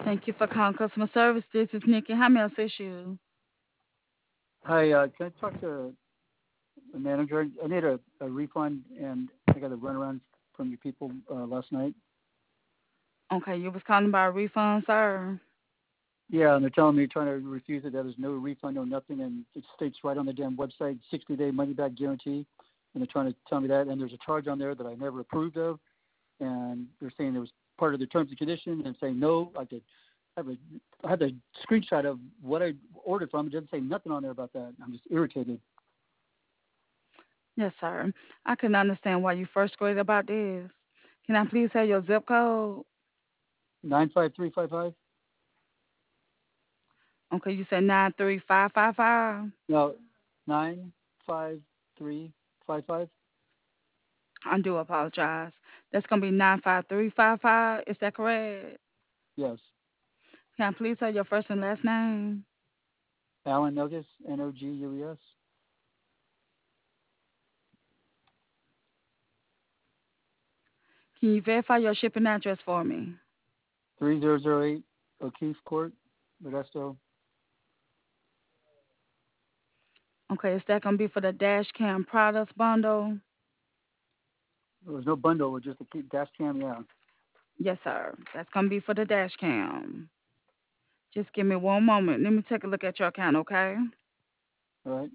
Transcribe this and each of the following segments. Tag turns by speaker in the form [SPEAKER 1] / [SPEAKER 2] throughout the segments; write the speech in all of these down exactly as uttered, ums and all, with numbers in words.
[SPEAKER 1] Thank you for calling customer service. This is Nikki. How may I assist you?
[SPEAKER 2] Hi, uh, can I talk to the manager? I need a, a refund, and I got a runaround from your people uh, last night.
[SPEAKER 1] Okay, you was calling about a refund, sir.
[SPEAKER 2] Yeah, and they're telling me trying to refuse it. That there's no refund, no nothing, and it states right on the damn website, sixty-day money-back guarantee. And they're trying to tell me that, and there's a charge on there that I never approved of, and they're saying it was part of the terms and conditions, and saying no. I could have a, I have a screenshot of what I ordered from. It doesn't say nothing on there about that. I'm just irritated.
[SPEAKER 1] Yes, sir. I can understand why you frustrated about this. Can I please have your zip code?
[SPEAKER 2] Nine five three five five.
[SPEAKER 1] Okay, you said nine three five five five.
[SPEAKER 2] No, nine five three five five.
[SPEAKER 1] I do apologize. That's gonna be nine five three five five. Is that correct?
[SPEAKER 2] Yes.
[SPEAKER 1] Can I please have your first and last name?
[SPEAKER 2] Alan Nogus, N O G U E S.
[SPEAKER 1] Can you verify your shipping address for me?
[SPEAKER 2] three zero zero eight O'Keefe Court, Modesto.
[SPEAKER 1] Okay, is that gonna be for the dash cam products bundle?
[SPEAKER 2] There was no bundle, it was just a key dash cam, yeah.
[SPEAKER 1] Yes, sir. That's gonna be for the dash cam. Just give me one moment. Let me take a look at your account, okay?
[SPEAKER 2] All right.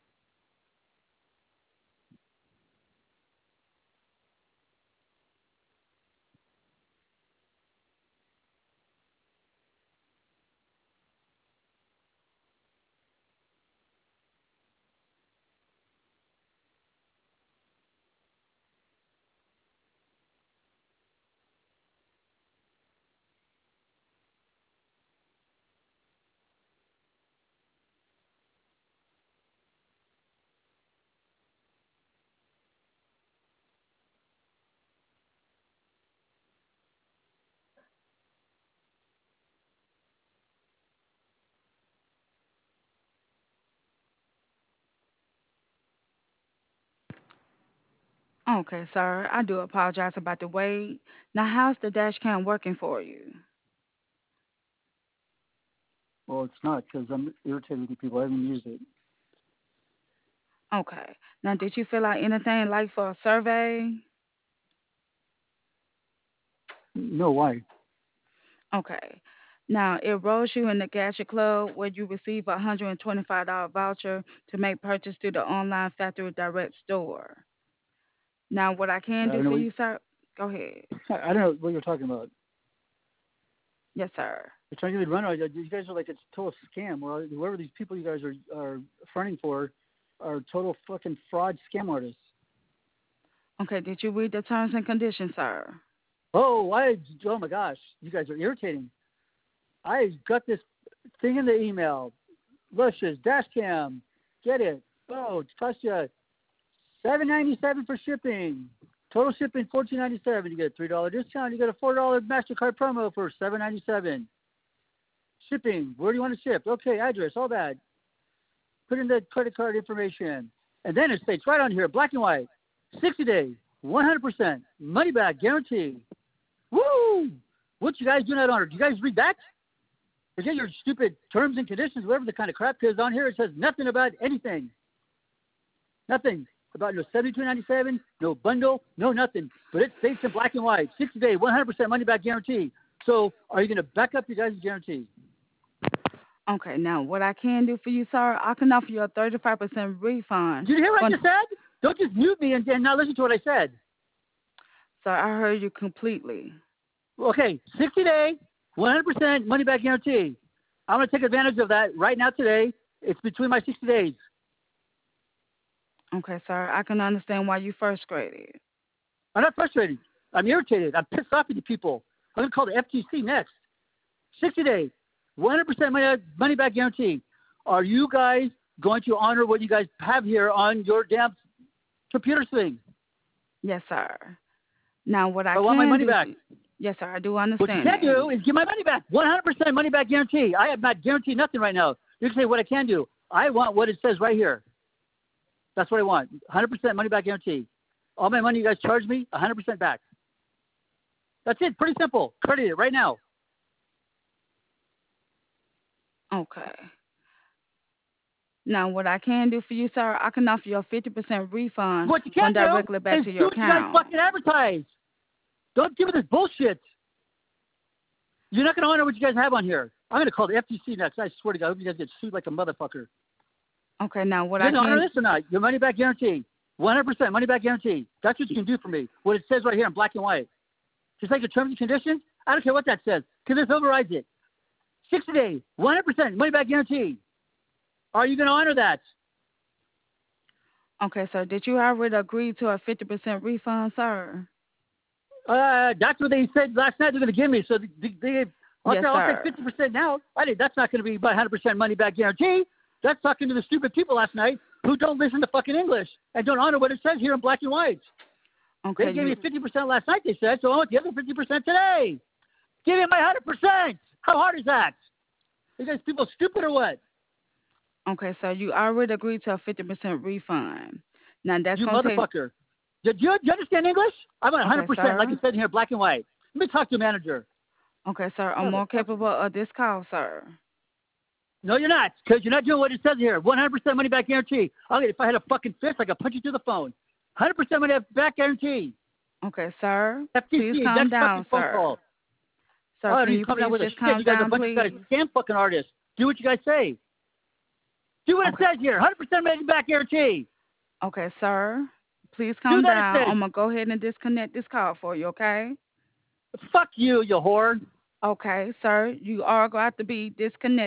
[SPEAKER 1] Okay, sir. I do apologize about the wait. Now, how's the dash cam working for you?
[SPEAKER 2] Well, it's not because I'm irritated with you people. I haven't used it.
[SPEAKER 1] Okay. Now, did you fill out anything like for a survey?
[SPEAKER 2] No, why?
[SPEAKER 1] Okay. Now, it rolls you in the Gadget Club where you receive a one hundred twenty-five dollars voucher to make purchase through the online factory direct store. Now, what I can
[SPEAKER 2] I
[SPEAKER 1] do
[SPEAKER 2] don't know
[SPEAKER 1] for
[SPEAKER 2] what,
[SPEAKER 1] you, sir? Go ahead.
[SPEAKER 2] I I don't know what you're talking about.
[SPEAKER 1] Yes, sir.
[SPEAKER 2] You're trying to get me run. You guys are like it's a total scam. Well, whoever these people you guys are are fronting for are total fucking fraud scam artists.
[SPEAKER 1] Okay, did you read the terms and conditions, sir?
[SPEAKER 2] Oh, why? Oh my gosh, you guys are irritating. I got this thing in the email. Luscious dash cam. Get it? Oh, it costs you seven ninety seven for shipping. Total shipping fourteen ninety seven. You get a three dollar discount. You get a four dollar Mastercard promo for seven ninety seven. Shipping. Where do you want to ship? Okay, address, all that. Put in the credit card information, and then it states right on here, black and white, sixty days, one hundred percent money back guarantee. Woo! What you guys do not honor? Do you guys read that? Forget your stupid terms and conditions, whatever the kind of crap is on here. It says nothing about anything. Nothing about no seventy-two ninety-seven, no bundle, no nothing. But it states in black and white, sixty day, one hundred percent money back guarantee. So are you going to back up your guys' guarantee?
[SPEAKER 1] Okay, now what I can do for you, sir, I can offer you a thirty-five percent refund.
[SPEAKER 2] Did you hear what I
[SPEAKER 1] But,
[SPEAKER 2] just said? Don't just mute me and, and not listen to what I said.
[SPEAKER 1] sir, I heard you completely.
[SPEAKER 2] Okay, sixty day, one hundred percent money back guarantee. I'm going to take advantage of that right now today. It's between my sixty days.
[SPEAKER 1] Okay, sir, I can understand why you frustrated.
[SPEAKER 2] I'm not frustrated. I'm irritated. I'm pissed off at you people. I'm going to call the F T C next. sixty days, one hundred percent money, money back guarantee. Are you guys going to honor what you guys have here on your damn computer thing?
[SPEAKER 1] Yes, sir. Now, what I
[SPEAKER 2] I want my
[SPEAKER 1] can
[SPEAKER 2] money
[SPEAKER 1] do,
[SPEAKER 2] back.
[SPEAKER 1] yes, sir, I do
[SPEAKER 2] What you
[SPEAKER 1] understand
[SPEAKER 2] can
[SPEAKER 1] that.
[SPEAKER 2] do is give my money back. one hundred percent money back guarantee. I have not guaranteed nothing right now. You can say what I can do. I want what it says right here. That's what I want. one hundred percent money back guarantee. All my money you guys charge me, one hundred percent back. That's it. Pretty simple. Credit it right now.
[SPEAKER 1] Okay. Now, what I can do for you, sir, I can offer you a fifty percent refund
[SPEAKER 2] What you
[SPEAKER 1] going
[SPEAKER 2] can do
[SPEAKER 1] directly back
[SPEAKER 2] is
[SPEAKER 1] to
[SPEAKER 2] do
[SPEAKER 1] your
[SPEAKER 2] what you guys
[SPEAKER 1] account.
[SPEAKER 2] fucking advertise. Don't give me this bullshit. You're not going to honor what you guys have on here. I'm going to call the F T C next. I swear to God, I hope you guys get sued like a motherfucker.
[SPEAKER 1] Okay, now what
[SPEAKER 2] You
[SPEAKER 1] I
[SPEAKER 2] guys honor
[SPEAKER 1] can,
[SPEAKER 2] this or not? Your money back guarantee. one hundred percent money back guarantee. That's what you can do for me. What it says right here in black and white. Just like the terms and conditions, I don't care what that says, because this overrides it. sixty days, one hundred percent money back guarantee. Are you going to honor that?
[SPEAKER 1] okay, sir, did you already agree to a fifty percent refund, sir?
[SPEAKER 2] Uh, that's what they said last night they're going to give me. So they, they, I'll,
[SPEAKER 1] Yes,
[SPEAKER 2] say, I'll take
[SPEAKER 1] sir.
[SPEAKER 2] fifty percent now. I think that's not going to be one hundred percent money back guarantee. That's talking to the stupid people last night who don't listen to fucking English and don't honor what it says here in black and white. They
[SPEAKER 1] Okay,
[SPEAKER 2] gave me
[SPEAKER 1] you,
[SPEAKER 2] fifty percent last night, they said, so I want the other fifty percent today. Give me my one hundred percent. How hard is that? Are you guys people stupid or what?
[SPEAKER 1] okay, sir, you already agreed to a fifty percent refund. Now that's
[SPEAKER 2] You
[SPEAKER 1] gonna take.
[SPEAKER 2] motherfucker. Did you, do you understand English? I want
[SPEAKER 1] Okay,
[SPEAKER 2] one hundred percent, like
[SPEAKER 1] sir.
[SPEAKER 2] it said here, black and white. Let me talk to a manager.
[SPEAKER 1] Okay, sir, I'm more
[SPEAKER 2] Motherfucker.
[SPEAKER 1] capable of this call, sir.
[SPEAKER 2] No, you're not, because you're not doing what it says here. one hundred percent money back guarantee. Okay, if I had a fucking fist, I could punch you through the phone. one hundred percent money back guarantee.
[SPEAKER 1] Okay, sir, please
[SPEAKER 2] F T C,
[SPEAKER 1] calm
[SPEAKER 2] next
[SPEAKER 1] down,
[SPEAKER 2] fucking phone
[SPEAKER 1] sir.
[SPEAKER 2] call.
[SPEAKER 1] Sir,
[SPEAKER 2] Oh,
[SPEAKER 1] can
[SPEAKER 2] you
[SPEAKER 1] you
[SPEAKER 2] come down
[SPEAKER 1] please
[SPEAKER 2] with a
[SPEAKER 1] just
[SPEAKER 2] shit.
[SPEAKER 1] calm
[SPEAKER 2] You guys are a
[SPEAKER 1] down,
[SPEAKER 2] bunch of
[SPEAKER 1] please?
[SPEAKER 2] guys scam fucking artists. Do what you guys say. Do what it
[SPEAKER 1] Okay,
[SPEAKER 2] says here. one hundred percent money back guarantee.
[SPEAKER 1] okay, sir, please
[SPEAKER 2] Do
[SPEAKER 1] calm
[SPEAKER 2] that it
[SPEAKER 1] down.
[SPEAKER 2] says.
[SPEAKER 1] I'm gonna go ahead and disconnect this call for you, okay?
[SPEAKER 2] Fuck you, you whore.
[SPEAKER 1] Okay, sir, you are going to have to be disconnected.